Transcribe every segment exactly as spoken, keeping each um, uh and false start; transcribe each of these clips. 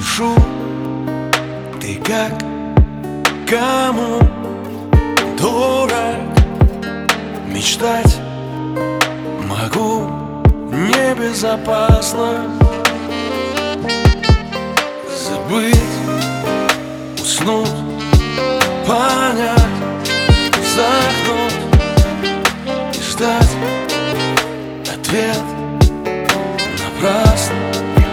Пишу, ты как, кому дурак. Мечтать могу небезопасно. Забыть, уснуть, понять, вздохнуть и ждать ответ напрасно.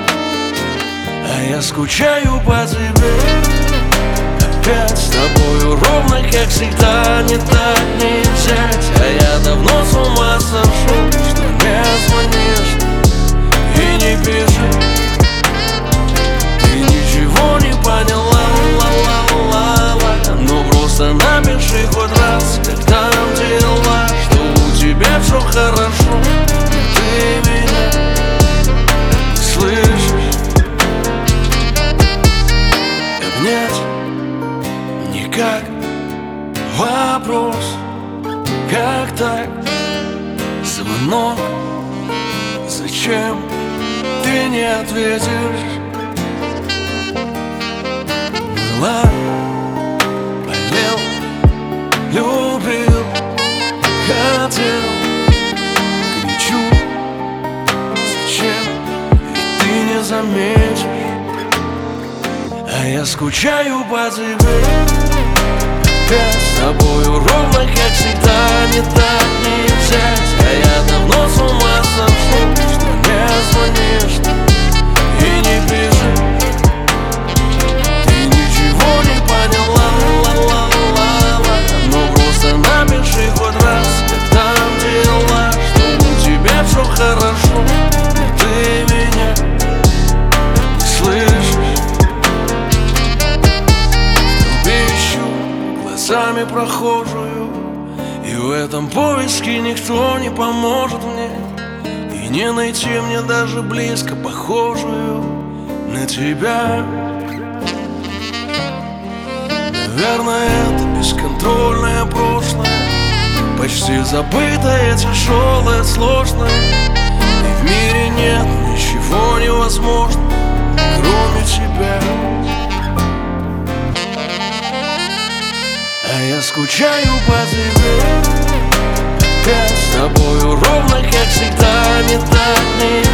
А я скучаю по тебе, опять с тобою ровно как всегда. Не так не взять, а я давно с ума сошел, что не звонишь и не пишешь. Ты ничего не поняла, ла-ла-ла-ла. Ну просто напиши хоть раз, как там дела, что у тебя все хорошо, ты меня слышишь. Обнять никак, вопрос, как так? Звонок, зачем ты не ответишь? Была, болел, любил, хотел, кричу, зачем? Ведь ты не заметишь. А я скучаю по тебе, опять с тобою ровно как всегда. Не так не взять, а я давно с ума сошел, что не звонишь и не пишешь. Ты ничего не поняла, ла-ла-ла-ла. Ну просто напиши хоть раз, как там дела, что у тебя все хорошо, ты меня слышишь. Глазами прохожую, и в этом поиске никто не поможет мне, и не найти мне даже близко похожую на тебя. Наверное, это бесконтрольное прошлое, почти забытое, тяжелое, сложное. И в мире нет ничего невозможного, кроме тебя. А я скучаю по тебе, опять с тобою ровно как всегда. Не так не